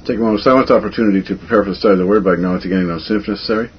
Take a moment of silent opportunity to prepare for the study of the Word by acknowledging any no sin if necessary.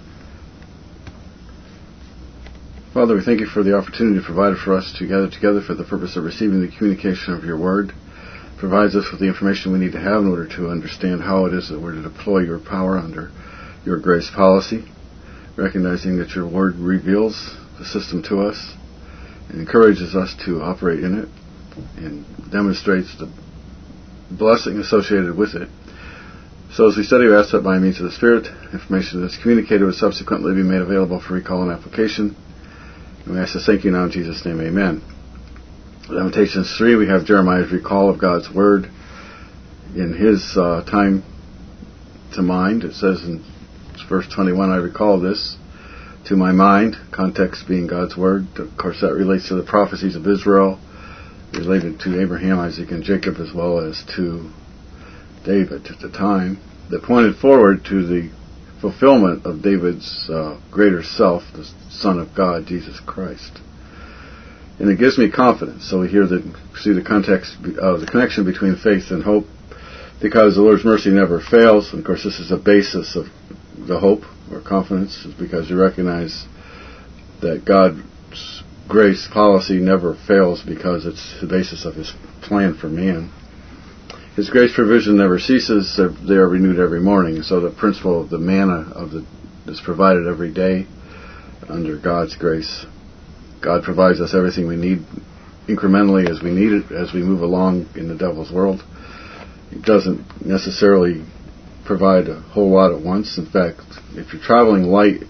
Father, we thank you for the opportunity provided for us to gather together for the purpose of receiving the communication of your Word. It provides us with the information we need to have in order to understand how it is that we're to deploy your power under your grace policy, recognizing that your Word reveals the system to us and encourages us to operate in it and demonstrates the blessing associated with it. So as we study, we ask that by means of the Spirit, information that's communicated will subsequently be made available for recall and application. And we ask this thank you now in Jesus' name, amen. Lamentations 3, we have Jeremiah's recall of God's Word in his time to mind. It says in verse 21, I recall this to my mind, context being God's Word. Of course, that relates to the prophecies of Israel, related to Abraham, Isaac, and Jacob, as well as to David at the time, that pointed forward to the fulfillment of David's greater self, the Son of God, Jesus Christ. And it gives me confidence. So we see the context of the connection between faith and hope, because the Lord's mercy never fails. And of course, this is the basis of the hope or confidence, is because you recognize that God's grace policy never fails because it's the basis of His plan for man. His grace provision never ceases. They are renewed every morning. So the principle of the manna is provided every day under God's grace. God provides us everything we need incrementally as we need it, as we move along in the devil's world. He doesn't necessarily provide a whole lot at once. In fact, if you're traveling light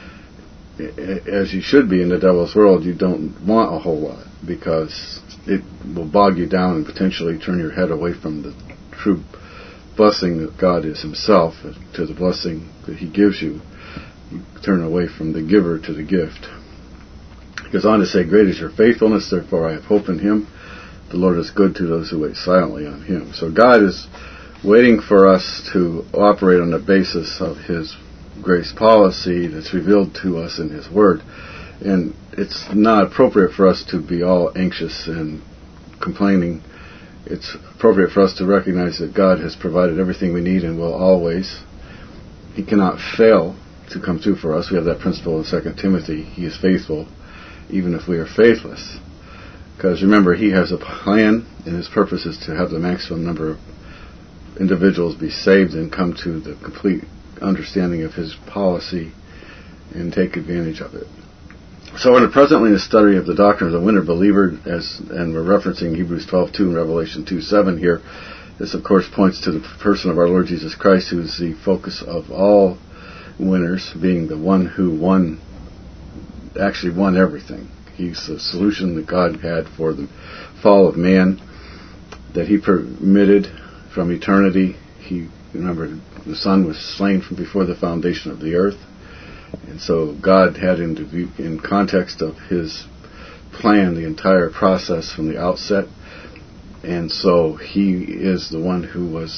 as you should be in the devil's world, you don't want a whole lot, because it will bog you down and potentially turn your head away from the true blessing that God is Himself to the blessing that He gives you. You turn away from the giver to the gift. He goes on to say, great is your faithfulness, therefore I have hope in Him. The Lord is good to those who wait silently on Him. So God is waiting for us to operate on the basis of His grace policy that's revealed to us in His Word. And it's not appropriate for us to be all anxious and complaining. It's appropriate for us to recognize that God has provided everything we need and will always. He cannot fail to come through for us. We have that principle in 2 Timothy. He is faithful even if we are faithless. Because remember, He has a plan, and His purpose is to have the maximum number of individuals be saved and come to the complete understanding of His policy and take advantage of it. So we're presently in the study of the doctrine of the winter believer, and we're referencing Hebrews 12:2 and Revelation 2:7 here. This, of course, points to the person of our Lord Jesus Christ, who is the focus of all winners, being the one who actually won everything. He's the solution that God had for the fall of man, that He permitted from eternity. Remember, the Son was slain from before the foundation of the earth. And so God had in context of His plan the entire process from the outset. And so He is the one who was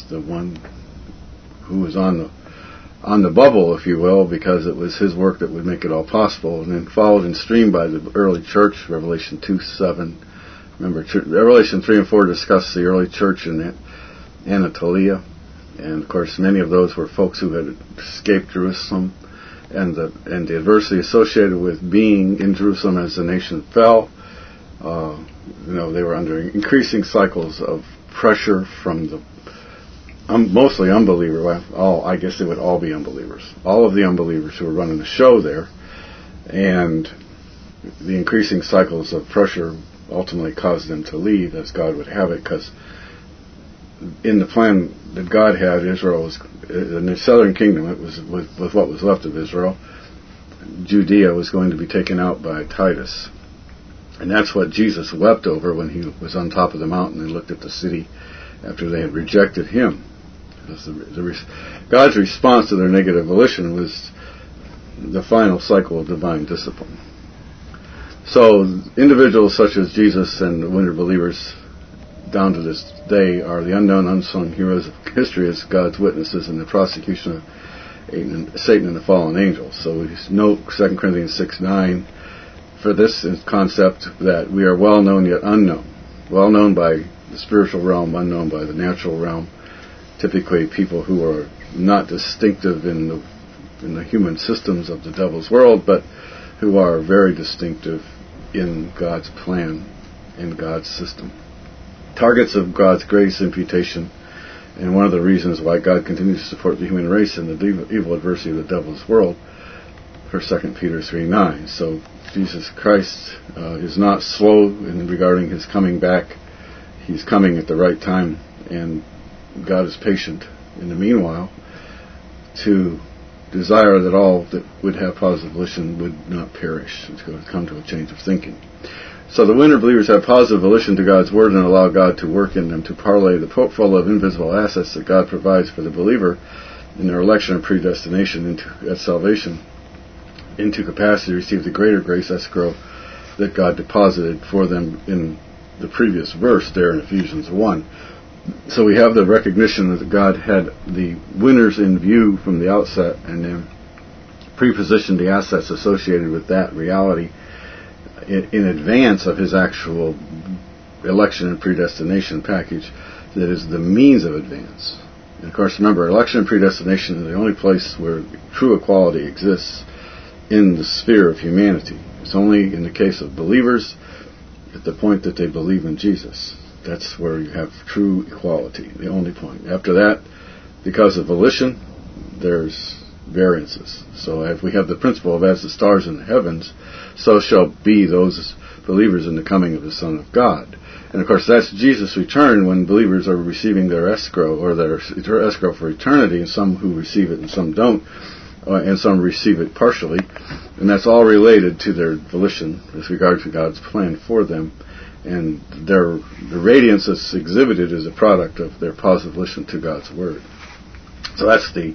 on the bubble, if you will, because it was His work that would make it all possible. And then followed in stream by the early church, Revelation 2:7. Remember, Revelation 3 and 4 discuss the early church in Anatolia. And of course, many of those were folks who had escaped Jerusalem, and the adversity associated with being in Jerusalem as the nation fell. They were under increasing cycles of pressure from the mostly unbelievers. I guess they would all be unbelievers. All of the unbelievers who were running the show there, and the increasing cycles of pressure ultimately caused them to leave, as God would have it, because in the plan that God had, Israel was in the southern kingdom. It was with what was left of Israel. Judea was going to be taken out by Titus, and that's what Jesus wept over when He was on top of the mountain and looked at the city after they had rejected Him. God's response to their negative volition was the final cycle of divine discipline. So individuals such as Jesus and the winter believers down to this day are the unknown, unsung heroes of history as God's witnesses in the prosecution of Satan and the fallen angels. So we note 2 Corinthians 6:9 for this concept that we are well known yet unknown. Well known by the spiritual realm, unknown by the natural realm. typically people who are not distinctive in the human systems of the devil's world, but who are very distinctive in God's plan, in God's system. Targets of God's grace imputation, and one of the reasons why God continues to support the human race in the evil adversity of the devil's world, for 2 Peter 3:9. So Jesus Christ is not slow in regarding his coming back. He's coming at the right time, and God is patient in the meanwhile to desire that all that would have positive volition would not perish, to come to a change of thinking. So the winner believers have positive volition to God's Word and allow God to work in them to parlay the portfolio of invisible assets that God provides for the believer in their election and predestination at salvation into capacity to receive the greater grace escrow that God deposited for them in the previous verse there in Ephesians 1. So we have the recognition that God had the winners in view from the outset and then prepositioned the assets associated with that reality in advance of his actual election and predestination package that is the means of advance. And of course, remember, election and predestination is the only place where true equality exists in the sphere of humanity. It's only in the case of believers at the point that they believe in Jesus. That's where you have true equality, the only point. After that, because of volition, there's variances. So if we have the principle of as the stars in the heavens, so shall be those believers in the coming of the Son of God. And of course, that's Jesus' return when believers are receiving their escrow, or their escrow for eternity, and some who receive it and some don't, and some receive it partially. And that's all related to their volition with regard to God's plan for them. And the radiance that's exhibited is a product of their positive volition to God's Word. So that's the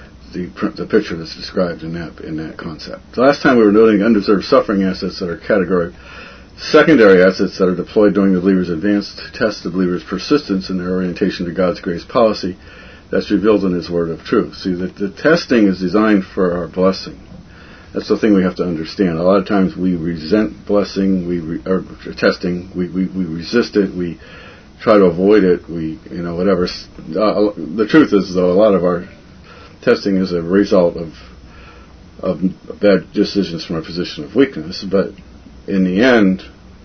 picture that's described in that concept. So last time we were noting undeserved suffering assets that are categorized, secondary assets that are deployed during the believer's advance to test the believer's persistence in their orientation to God's grace policy that's revealed in His Word of truth. See, the testing is designed for our blessing. That's the thing we have to understand. A lot of times we resent blessing, testing, we resist it, we try to avoid it, whatever. The truth is, though, a lot of our testing is a result of bad decisions from a position of weakness, but in the end,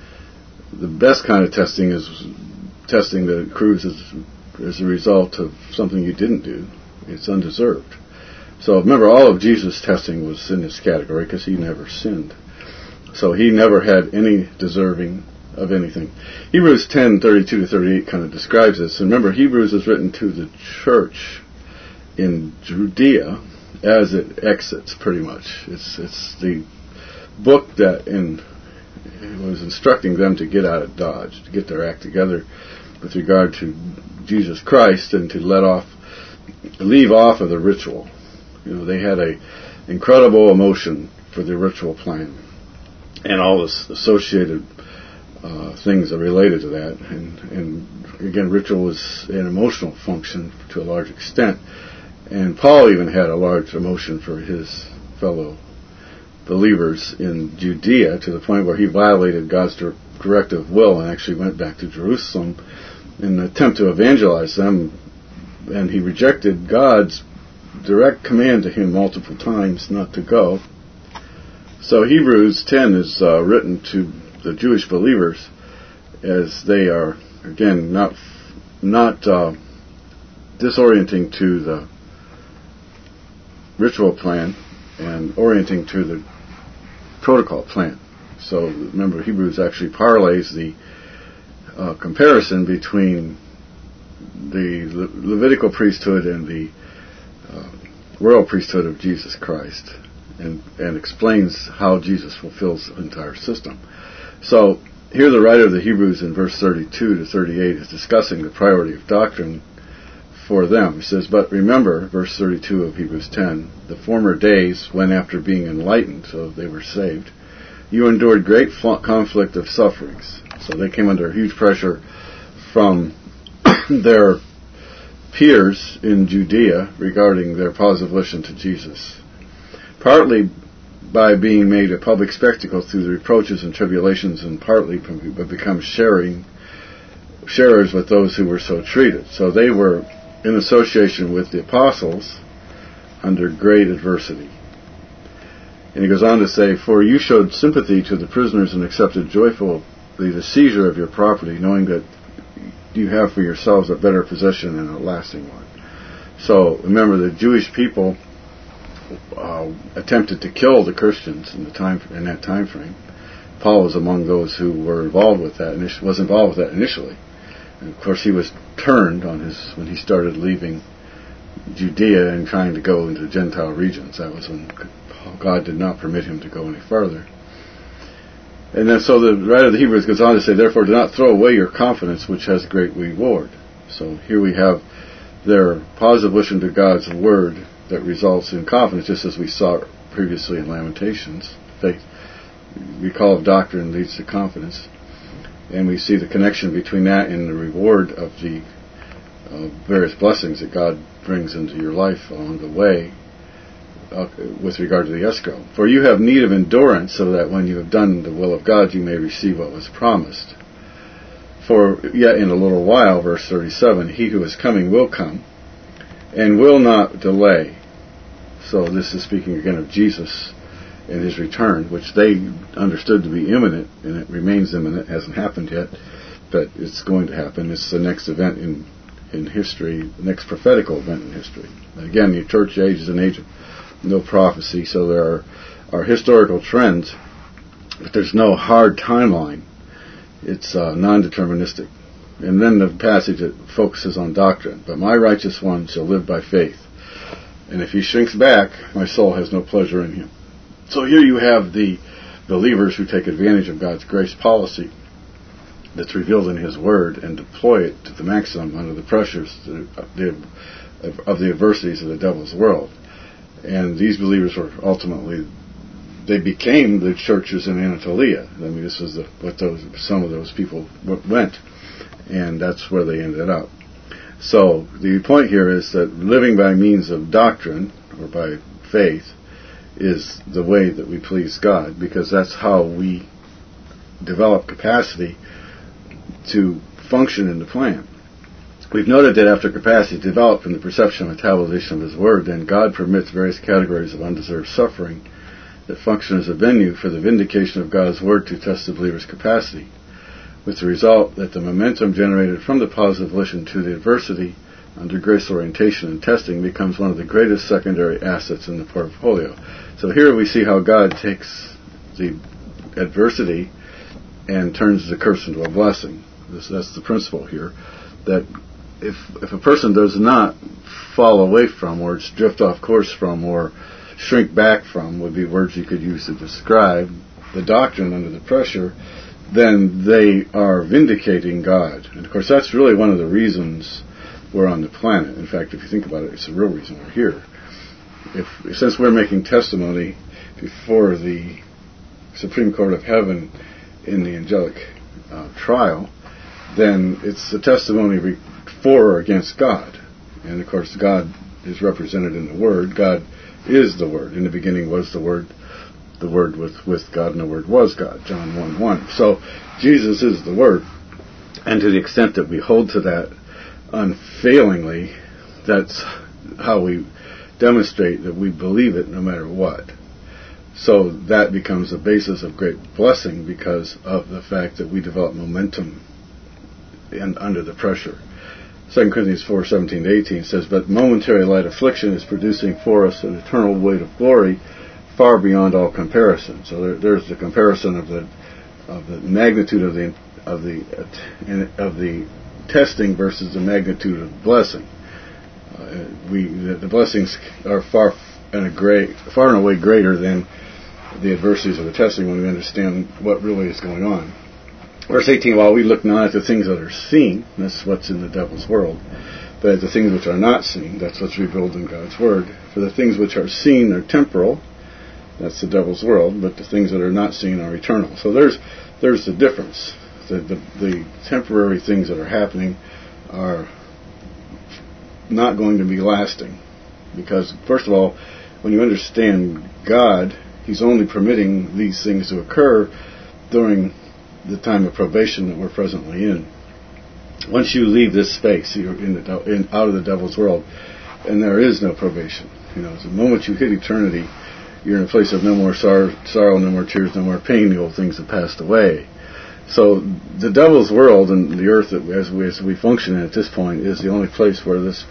the best kind of testing is testing that accrues as a result of something you didn't do. It's undeserved. So remember, all of Jesus' testing was in this category because He never sinned. So He never had any deserving of anything. Hebrews 10:32-38 kind of describes this. And remember, Hebrews is written to the church in Judea as it exits, pretty much. It's the book that was instructing them to get out of Dodge, to get their act together with regard to Jesus Christ and to leave off of the ritual. They had an incredible emotion for the ritual plan and all this associated things that related to that. And again, ritual is an emotional function to a large extent. And Paul even had a large emotion for his fellow believers in Judea to the point where he violated God's directive will and actually went back to Jerusalem in an attempt to evangelize them. And he rejected God's direct command to him multiple times not to go. So Hebrews 10 is written to the Jewish believers as they are, again, not disorienting to the ritual plan and orienting to the protocol plan. So remember, Hebrews actually parlays the comparison between the Levitical priesthood and the royal priesthood of Jesus Christ, and explains how Jesus fulfills the entire system. So here the writer of the Hebrews in verse 32-38 is discussing the priority of doctrine for them. He says, "But remember," verse 32 of Hebrews 10, "the former days when after being enlightened," so they were saved, "you endured great conflict of sufferings." So they came under huge pressure from their peers in Judea regarding their positive volition to Jesus, partly by being made a public spectacle through the reproaches and tribulations, and partly by become sharers with those who were so treated. So they were in association with the apostles under great adversity. And he goes on to say, for you showed sympathy to the prisoners and accepted joyfully the seizure of your property, knowing that you have for yourselves a better possession and a lasting one. So remember, the Jewish people attempted to kill the Christians in that time frame. Paul was among those who were involved with that. Was involved with that initially, and of course he was turned on when he started leaving Judea and trying to go into the Gentile regions. That was when God did not permit him to go any farther. And then so the writer of the Hebrews goes on to say, therefore do not throw away your confidence, which has great reward. So here we have their positive admission to God's word that results in confidence, just as we saw previously in Lamentations. Faith, recall of doctrine leads to confidence. And we see the connection between that and the reward of the various blessings that God brings into your life along the way with regard to the escrow. For you have need of endurance, so that when you have done the will of God, you may receive what was promised. For yet in a little while, verse 37, he who is coming will come, and will not delay. So this is speaking again of Jesus and his return, which they understood to be imminent, and it remains imminent. It hasn't happened yet, but it's going to happen. It's the next event in history, the next prophetical event in history. And again, the church age is an age of no prophecy, so there are historical trends, but there's no hard timeline. It's non-deterministic. And then the passage that focuses on doctrine. But my righteous one shall live by faith. And if he shrinks back, my soul has no pleasure in him. So here you have the believers who take advantage of God's grace policy that's revealed in his word and deploy it to the maximum under the pressures of the adversities of the devil's world. And these believers were ultimately, they became the churches in Anatolia. I mean, this was some of those people went, and that's where they ended up. So the point here is that living by means of doctrine, or by faith, is the way that we please God, because that's how we develop capacity to function in the plan. We've noted that after capacity is developed from the perception and metabolization of his word, then God permits various categories of undeserved suffering that function as a venue for the vindication of God's word to test the believer's capacity, with the result that the momentum generated from the positive volition to the adversity under grace orientation and testing becomes one of the greatest secondary assets in the portfolio. So here we see how God takes the adversity and turns the curse into a blessing. That's the principle here, that if a person does not fall away from, or drift off course from, or shrink back from, would be words you could use to describe the doctrine under the pressure, then they are vindicating God. And of course that's really one of the reasons we're on the planet. In fact, if you think about it, it's the real reason we're here. Since we're making testimony before the Supreme Court of Heaven in the angelic trial, then it's a testimony for or against God. And of course God is represented in the Word. God is the Word. In the beginning was the Word with God, and the Word was God. John 1:1. So Jesus is the Word. And to the extent that we hold to that unfailingly, that's how we demonstrate that we believe it no matter what. So that becomes a basis of great blessing because of the fact that we develop momentum under the pressure. 2 Corinthians 4:17-18 says, but momentary light affliction is producing for us an eternal weight of glory far beyond all comparison. So there's the comparison of the magnitude of the testing versus the magnitude of the blessing. The blessings are far and away greater than the adversities of the testing when we understand what really is going on. Verse 18, while we look not at the things that are seen, that's what's in the devil's world, but at the things which are not seen, that's what's revealed in God's word. For the things which are seen are temporal, that's the devil's world, but the things that are not seen are eternal. So there's the difference. The temporary things that are happening are not going to be lasting. Because, first of all, when you understand God, He's only permitting these things to occur during the time of probation that we're presently in. Once you leave this space, you're out of the devil's world, and there is no probation. The moment you hit eternity, you're in a place of no more sorrow, no more tears, no more pain. The old things have passed away. So the devil's world and the earth, as we function in at this point, is the only place where this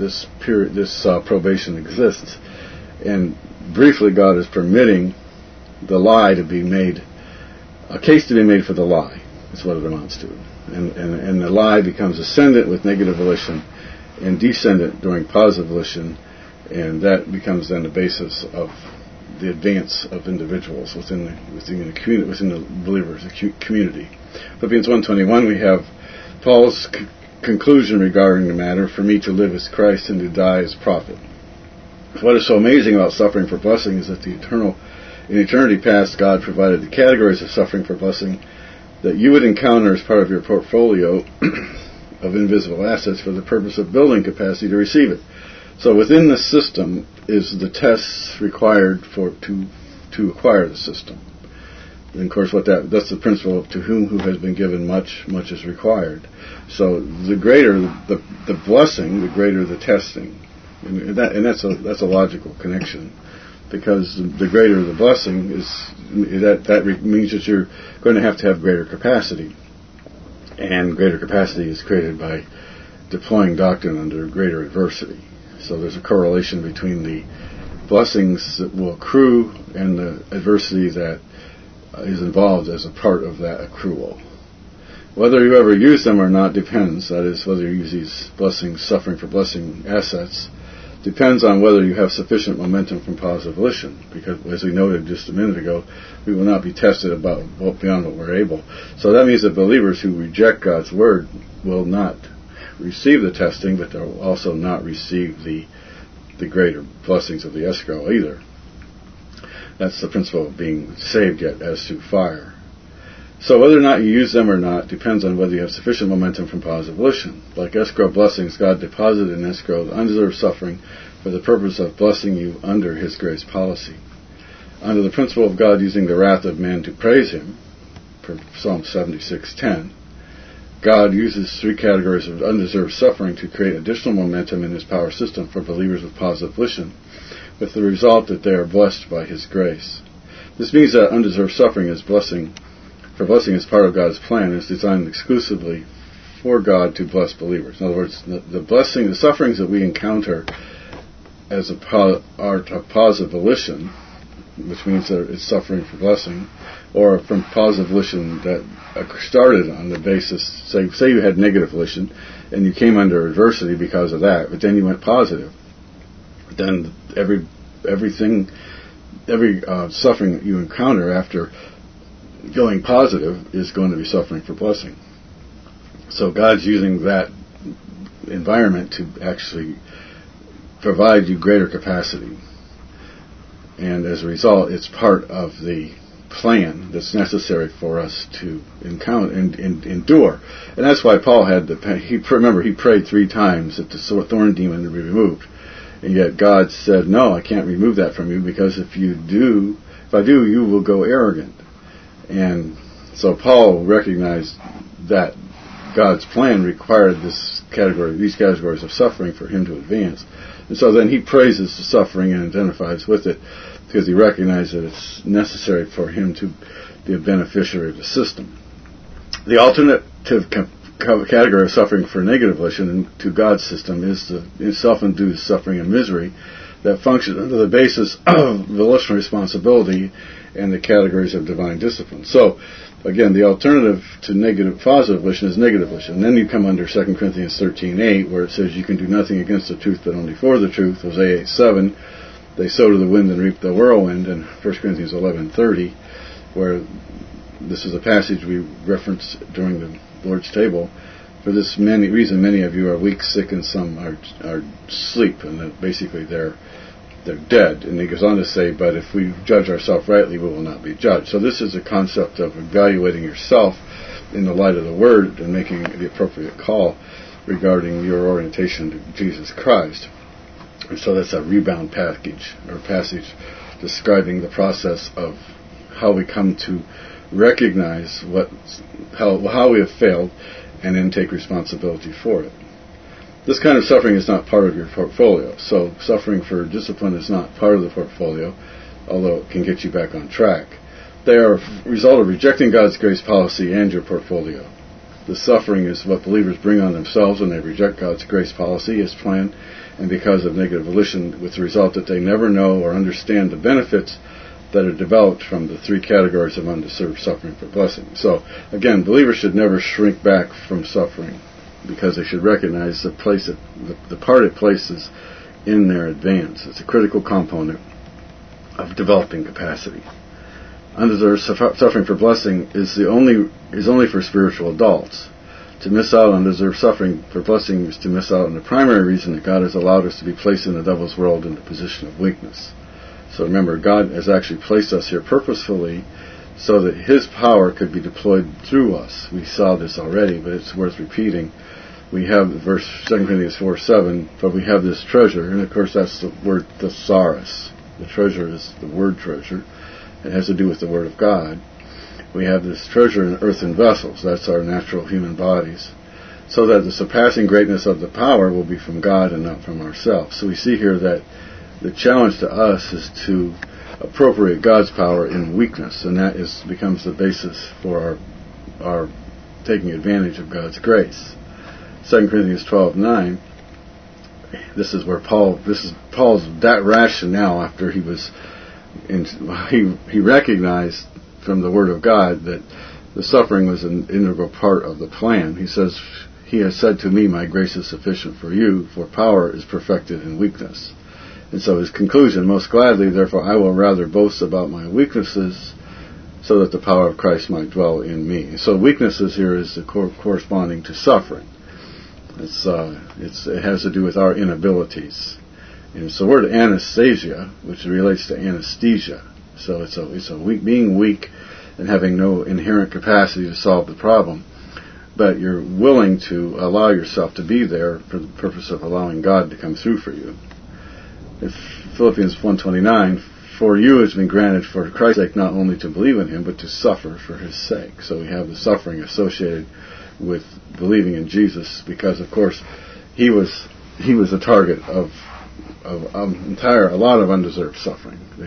probation exists. And briefly, God is permitting the lie to be made, a case to be made for the lie. That's what it amounts to. And the lie becomes ascendant with negative volition and descendant during positive volition, and that becomes then the basis of the advance of individuals within the community, within the believers, the community. Philippians 1:21, we have Paul's conclusion regarding the matter: "For me to live is Christ, and to die is profit." What is so amazing about suffering for blessing is that in eternity past, God provided the categories of suffering for blessing that you would encounter as part of your portfolio of invisible assets for the purpose of building capacity to receive it. So within the system is the tests required to acquire the system. And of course, that's the principle of to who has been given much is required. So the greater the blessing, the greater the testing, and that's a logical connection, because the greater the blessing is, that means that you're going to have greater capacity, and greater capacity is created by deploying doctrine under greater adversity. So there's a correlation between the blessings that will accrue and the adversity that is involved as a part of that accrual. Whether you ever use them or not depends. That is, whether you use these blessings, suffering for blessing assets, depends on whether you have sufficient momentum from positive volition. Because, as we noted just a minute ago, we will not be tested beyond what we're able. So that means that believers who reject God's word will not receive the testing, but they'll also not receive the greater blessings of the escrow either. That's the principle of being saved yet as through fire. So whether or not you use them or not depends on whether you have sufficient momentum from positive volition. Like escrow blessings, God deposited in escrow the undeserved suffering for the purpose of blessing you under His grace policy. Under the principle of God using the wrath of men to praise Him, per Psalm 76:10, God uses three categories of undeserved suffering to create additional momentum in His power system for believers with positive volition, with the result that they are blessed by His grace. This means that undeserved suffering is blessing is part of God's plan, and is designed exclusively for God to bless believers. In other words, the sufferings that we encounter as a part of positive volition, which means that it's suffering for blessing, or from positive volition that started on the basis, say you had negative volition, and you came under adversity because of that, but then you went positive. Then every suffering that you encounter after going positive is going to be suffering for blessing. So God's using that environment to actually provide you greater capacity. And as a result, it's part of the plan that's necessary for us to encounter and endure. And that's why Paul he prayed 3 times that the thorn demon would be removed. And yet God said, no, I can't remove that from you, because if I do, you will go arrogant. And so Paul recognized that God's plan required these categories of suffering for him to advance. And so then he praises the suffering and identifies with it, because he recognized that it's necessary for him to be a beneficiary of the system. The alternative category of suffering for negative volition to God's system is the self-induced suffering and misery that function under the basis of volitional responsibility and the categories of divine discipline. So, again, the alternative to positive volition is negative volition. And then you come under 2 Corinthians 13:8, where it says you can do nothing against the truth but only for the truth. Hosea 8:7, they sow to the wind and reap the whirlwind. And 1 Corinthians 11:30, where this is a passage we referenced during the Lord's table. For this reason, many of you are weak, sick, and some are asleep, and that basically they're dead. And he goes on to say, but if we judge ourselves rightly, we will not be judged. So this is a concept of evaluating yourself in the light of the Word and making the appropriate call regarding your orientation to Jesus Christ. And so that's a rebound passage describing the process of how we come to recognize how we have failed and then take responsibility for it. This kind of suffering is not part of your portfolio. So suffering for discipline is not part of the portfolio, although it can get you back on track. They are a result of rejecting God's grace policy and your portfolio. The suffering is what believers bring on themselves when they reject God's grace policy, His plan, and because of negative volition, with the result that they never know or understand the benefits that are developed from the three categories of undeserved suffering for blessing. So, again, believers should never shrink back from suffering, because they should recognize the part it places in their advance. It's a critical component of developing capacity. Undeserved suffering for blessing is only for spiritual adults. To miss out on undeserved suffering for blessing is to miss out on the primary reason that God has allowed us to be placed in the devil's world in the position of weakness. So remember, God has actually placed us here purposefully so that His power could be deployed through us. We saw this already, but it's worth repeating. We have verse 2 Corinthians 4:7, but we have this treasure, and of course that's the word thesaurus. The treasure is the word treasure. It has to do with the Word of God. We have this treasure in earthen vessels. That's our natural human bodies. So that the surpassing greatness of the power will be from God and not from ourselves. So we see here that the challenge to us is to appropriate God's power in weakness, and that becomes the basis for our taking advantage of God's grace. 2 Corinthians 12:9. This is Paul's that rationale after he recognized from the Word of God that the suffering was an integral part of the plan. He says, He has said to me, my grace is sufficient for you, for power is perfected in weakness. And so his conclusion, most gladly, therefore, I will rather boast about my weaknesses, so that the power of Christ might dwell in me. So weaknesses here is corresponding to suffering. It has to do with our inabilities. And it's the word anastasia, which relates to anesthesia. So it's being weak and having no inherent capacity to solve the problem. But you're willing to allow yourself to be there for the purpose of allowing God to come through for you. If Philippians 1:29, for you has been granted for Christ's sake not only to believe in Him, but to suffer for His sake. So we have the suffering associated with believing in Jesus, because of course He was a target of a lot of undeserved suffering. The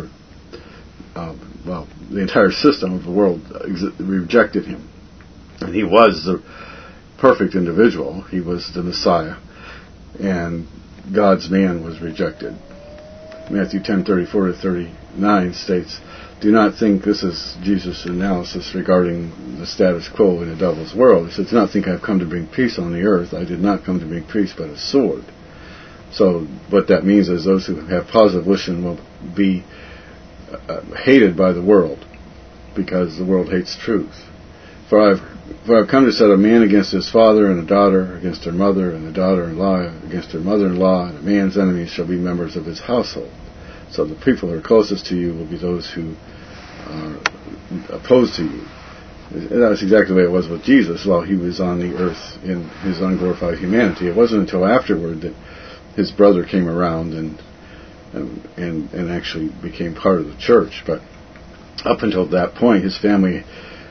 entire system of the world rejected Him. And He was the perfect individual. He was the Messiah. And God's man was rejected. Matthew 10:34-39 states, do not think, this is Jesus' analysis regarding the status quo in the devil's world. He says, do not think I've come to bring peace on the earth. I did not come to bring peace, but a sword. So what that means is those who have positive volition will be hated by the world, because the world hates truth. For I've come to set a man against his father, and a daughter against her mother, and a daughter-in-law against her mother-in-law, and a man's enemies shall be members of his household. So the people who are closest to you will be those who are opposed to you. And that's exactly the way it was with Jesus while He was on the earth in His unglorified humanity. It wasn't until afterward that His brother came around and actually became part of the church. But up until that point, His family,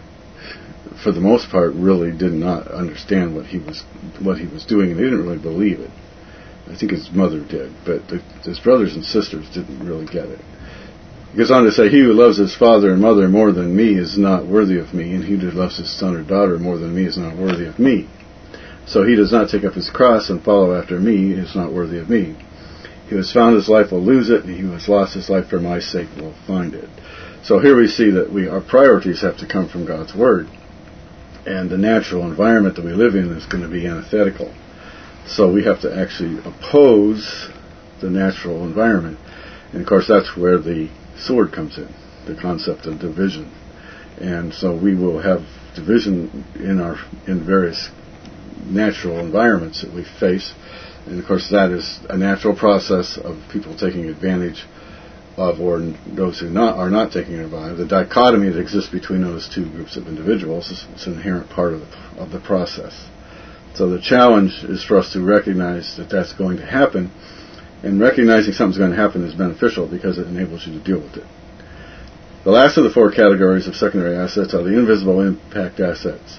for the most part, really did not understand what he was doing, and they didn't really believe it. I think his mother did, but his brothers and sisters didn't really get it. He goes on to say, he who loves his father and mother more than me is not worthy of me, and he who loves his son or daughter more than me is not worthy of me. So he does not take up his cross and follow after me is not worthy of me. He who has found his life will lose it, and he who has lost his life for my sake will find it. So here we see that our priorities have to come from God's Word. And the natural environment that we live in is going to be antithetical. So we have to actually oppose the natural environment. And of course that's where the sword comes in, the concept of division. And so we will have division in various natural environments that we face. And of course that is a natural process of people taking advantage of, or those who are not taking advantage. The dichotomy that exists between those two groups of individuals is an inherent part of the process. So the challenge is for us to recognize that that's going to happen, and recognizing something's going to happen is beneficial because it enables you to deal with it. The last of the four categories of secondary assets are the invisible impact assets.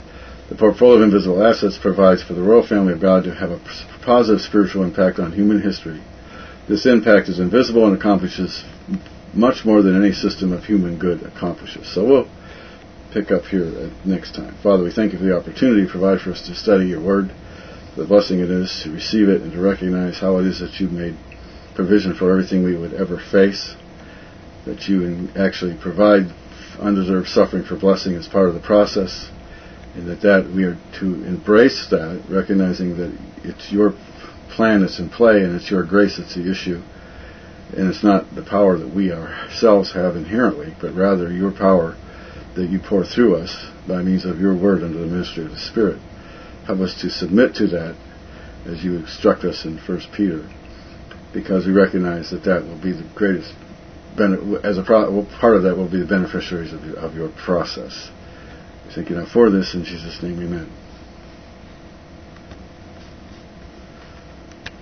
The portfolio of invisible assets provides for the royal family of God to have a positive spiritual impact on human history. This impact is invisible and accomplishes much more than any system of human good accomplishes. So we'll pick up here next time. Father, we thank you for the opportunity provided for us to study your word, the blessing it is to receive it and to recognize how it is that you've made provision for everything we would ever face, that you actually provide undeserved suffering for blessing as part of the process, and that we are to embrace that, recognizing that it's your plan that's in play and it's your grace that's the issue, and it's not the power that we ourselves have inherently, but rather your power that you pour through us by means of your word under the ministry of the Spirit. Help us to submit to that as you instruct us in 1 Peter, because we recognize that will be the greatest, part of that will be the beneficiaries of your process. We thank you now for this. In Jesus' name, amen.